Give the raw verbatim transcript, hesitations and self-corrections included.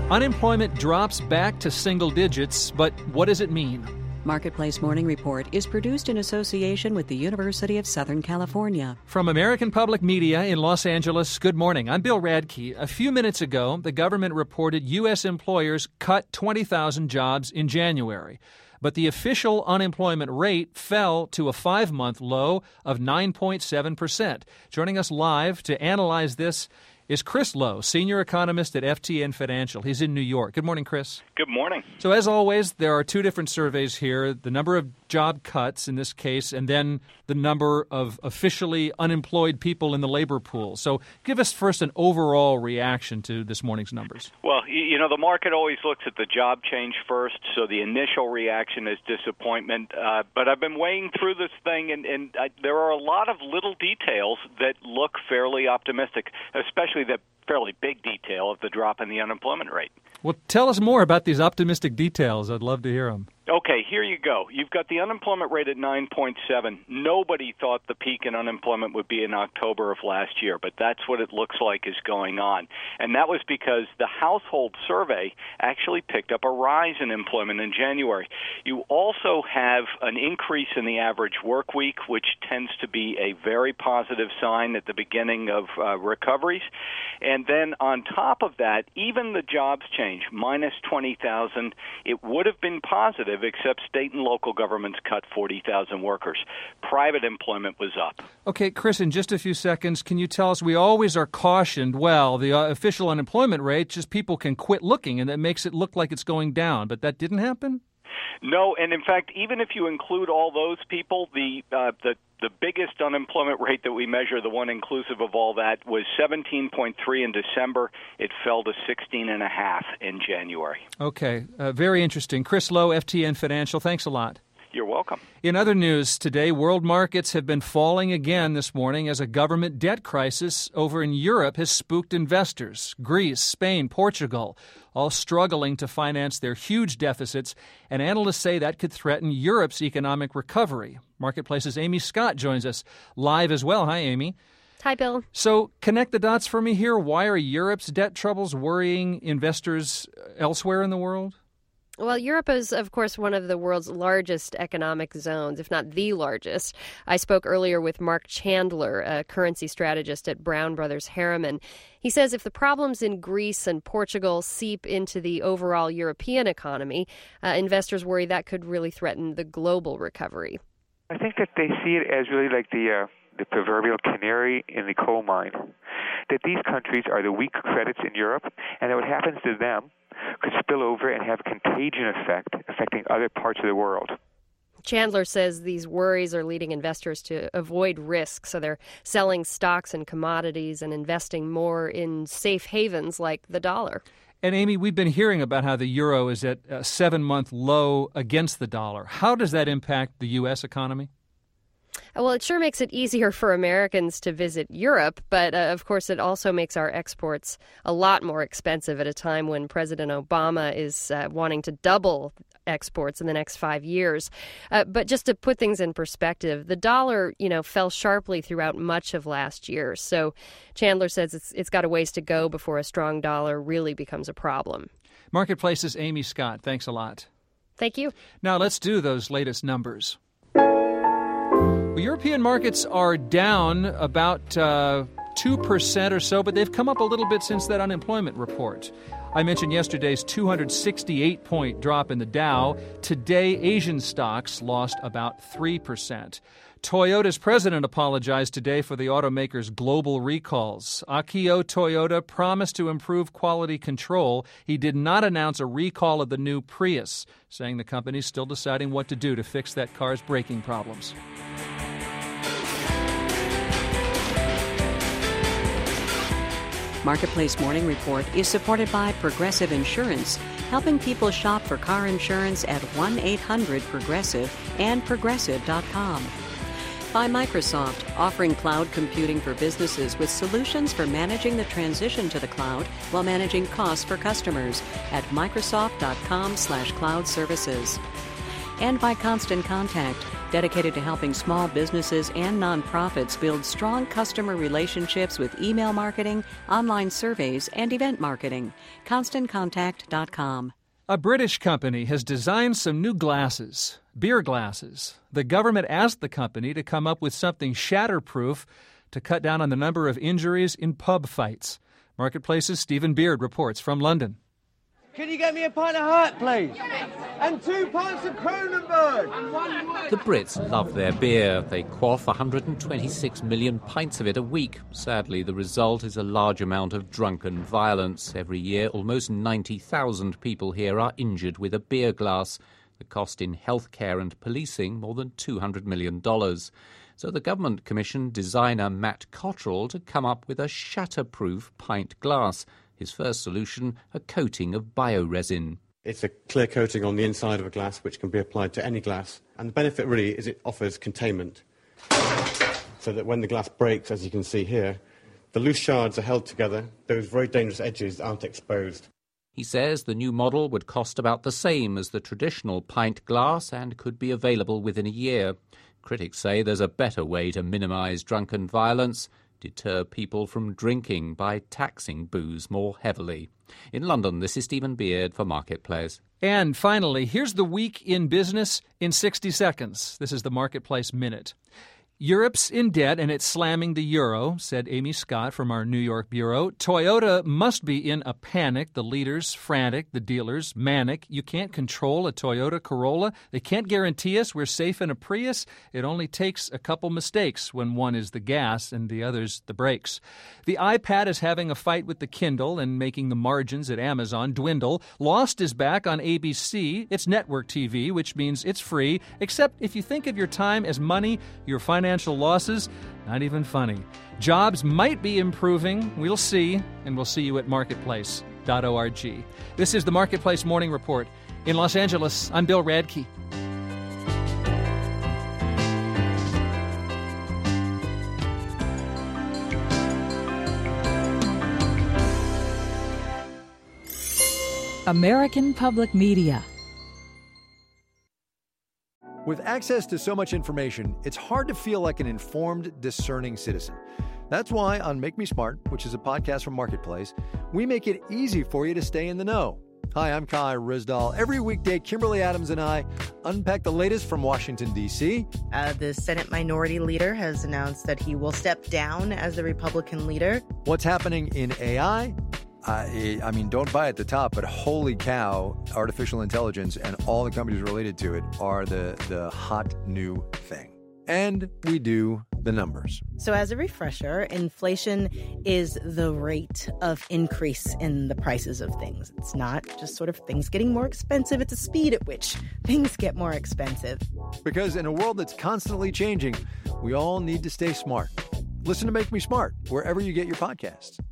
Unemployment drops back to single digits, but what does it mean? Marketplace Morning Report is produced in association with the University of Southern California. From American Public Media in Los Angeles, good morning. I'm Bill Radke. A few minutes ago, the government reported U S employers cut twenty thousand jobs in January. But the official unemployment rate fell to a five-month low of nine point seven percent. Joining us live to analyze this is Chris Lowe, senior economist at F T N Financial. He's in New York. Good morning, Chris. Good morning. So as always, there are two different surveys here, the number of job cuts in this case, and then the number of officially unemployed people in the labor pool. So give us first an overall reaction to this morning's numbers. Well, you know, the market always looks at the job change first, so the initial reaction is disappointment. Uh, but I've been weighing through this thing, and, and I, there are a lot of little details that look fairly optimistic, especially the fairly big detail of the drop in the unemployment rate. Well, tell us more about these optimistic details. I'd love to hear them. Okay, here you go. You've got the unemployment rate at nine point seven. Nobody thought the peak in unemployment would be in October of last year, but that's what it looks like is going on. And that was because the household survey actually picked up a rise in employment in January. You also have an increase in the average work week, which tends to be a very positive sign at the beginning of uh, recoveries. And then on top of that, even the jobs change, minus twenty thousand, it would have been positive, except state and local governments cut forty thousand workers. Private employment was up. Okay, Chris, in just a few seconds, can you tell us, we always are cautioned, well, the uh, official unemployment rate, just people can quit looking, and that makes it look like it's going down, but that didn't happen? No, and in fact, even if you include all those people, the uh, the the biggest unemployment rate that we measure, the one inclusive of all that, was seventeen point three in December. It fell to sixteen point five in January. Okay, uh, very interesting. Chris Lowe, F T N Financial, thanks a lot. You're welcome. In other news today, world markets have been falling again this morning as a government debt crisis over in Europe has spooked investors. Greece, Spain, Portugal, all struggling to finance their huge deficits, and analysts say that could threaten Europe's economic recovery. Marketplace's Amy Scott joins us live as well. Hi, Amy. Hi, Bill. So connect the dots for me here. Why are Europe's debt troubles worrying investors elsewhere in the world? Well, Europe is, of course, one of the world's largest economic zones, if not the largest. I spoke earlier with Mark Chandler, a currency strategist at Brown Brothers Harriman. He says if the problems in Greece and Portugal seep into the overall European economy, uh, investors worry that could really threaten the global recovery. I think that they see it as really like the uh, the proverbial canary in the coal mine, that these countries are the weak credits in Europe, and that what happens to them could spill over and have a contagion effect affecting other parts of the world. Chandler says these worries are leading investors to avoid risk, so they're selling stocks and commodities and investing more in safe havens like the dollar. And Amy, we've been hearing about how the euro is at a seven-month low against the dollar. How does that impact the U S economy? Well, it sure makes it easier for Americans to visit Europe, but uh, of course it also makes our exports a lot more expensive at a time when President Obama is uh, wanting to double exports in the next five years. Uh, but just to put things in perspective, the dollar, you know, fell sharply throughout much of last year. So Chandler says it's it's got a ways to go before a strong dollar really becomes a problem. Marketplace's Amy Scott, thanks a lot. Thank you. Now let's do those latest numbers. Well, European markets are down about uh, two percent or so, but they've come up a little bit since that unemployment report. I mentioned yesterday's two hundred sixty-eight point drop in the Dow. Today, Asian stocks lost about three percent. Toyota's president apologized today for the automaker's global recalls. Akio Toyoda promised to improve quality control. He did not announce a recall of the new Prius, saying the company's still deciding what to do to fix that car's braking problems. Marketplace Morning Report is supported by Progressive Insurance, helping people shop for car insurance at one eight hundred progressive and progressive dot com. By Microsoft, offering cloud computing for businesses with solutions for managing the transition to the cloud while managing costs for customers at microsoft dot com slash cloud services. And by Constant Contact, dedicated to helping small businesses and nonprofits build strong customer relationships with email marketing, online surveys, and event marketing. constant contact dot com. A British company has designed some new glasses, beer glasses. The government asked the company to come up with something shatterproof to cut down on the number of injuries in pub fights. Marketplace's Stephen Beard reports from London. Can you get me a pint of Hart, please? And two pints of Kronenbourg. The Brits love their beer. They quaff one hundred twenty-six million pints of it a week. Sadly, the result is a large amount of drunken violence. Every year, almost ninety thousand people here are injured with a beer glass. The cost in healthcare and policing, more than two hundred million dollars. So the government commissioned designer Matt Cottrell to come up with a shatterproof pint glass. His first solution, a coating of bioresin. It's a clear coating on the inside of a glass which can be applied to any glass. And the benefit really is it offers containment. So that when the glass breaks, as you can see here, the loose shards are held together. Those very dangerous edges aren't exposed. He says the new model would cost about the same as the traditional pint glass and could be available within a year. Critics say there's a better way to minimise drunken violence, deter people from drinking by taxing booze more heavily. In London, this is Stephen Beard for Marketplace. And finally, here's the week in business in sixty seconds. This is the Marketplace Minute. Europe's in debt and it's slamming the euro, said Amy Scott from our New York bureau. Toyota must be in a panic. The leaders frantic, the dealers manic. You can't control a Toyota Corolla. They can't guarantee us we're safe in a Prius. It only takes a couple mistakes when one is the gas and the other's the brakes. The iPad is having a fight with the Kindle and making the margins at Amazon dwindle. Lost is back on A B C. It's network T V, which means it's free, except if you think of your time as money, your financial Financial losses, not even funny. Jobs might be improving. We'll see, and we'll see you at marketplace dot org. This is the Marketplace Morning Report. In Los Angeles, I'm Bill Radke. American Public Media. With access to so much information, it's hard to feel like an informed, discerning citizen. That's why on Make Me Smart, which is a podcast from Marketplace, we make it easy for you to stay in the know. Hi, I'm Kai Rizdal. Every weekday, Kimberly Adams and I unpack the latest from Washington, D C. Uh, the Senate Minority Leader has announced that he will step down as the Republican leader. What's happening in A I? I, I mean, don't buy at the top, but holy cow, artificial intelligence and all the companies related to it are the, the hot new thing. And we do the numbers. So as a refresher, inflation is the rate of increase in the prices of things. It's not just sort of things getting more expensive. It's the speed at which things get more expensive. Because in a world that's constantly changing, we all need to stay smart. Listen to Make Me Smart wherever you get your podcasts.